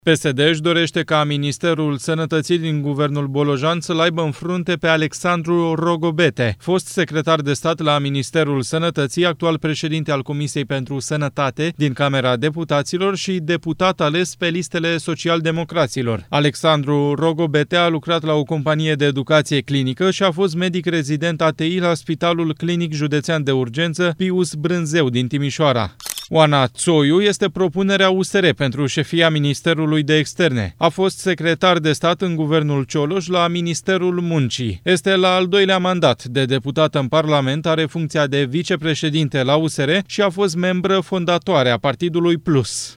PSD își dorește ca Ministerul Sănătății din guvernul Bolojan să-l aibă în frunte pe Alexandru Rogobete, fost secretar de stat la Ministerul Sănătății, actual președinte al Comisiei pentru Sănătate din Camera Deputaților și deputat ales pe listele social-democraților. Alexandru Rogobete a lucrat la o companie de educație clinică și a fost medic rezident ATI la Spitalul Clinic Județean de Urgență Pius Brânzeu din Timișoara. Oana Țoiu este propunerea USR pentru șefia Ministerului de Externe. A fost secretar de stat în guvernul Cioloș la Ministerul Muncii. Este la al doilea mandat de deputată în Parlament, are funcția de vicepreședinte la USR și a fost membră fondatoare a Partidului Plus.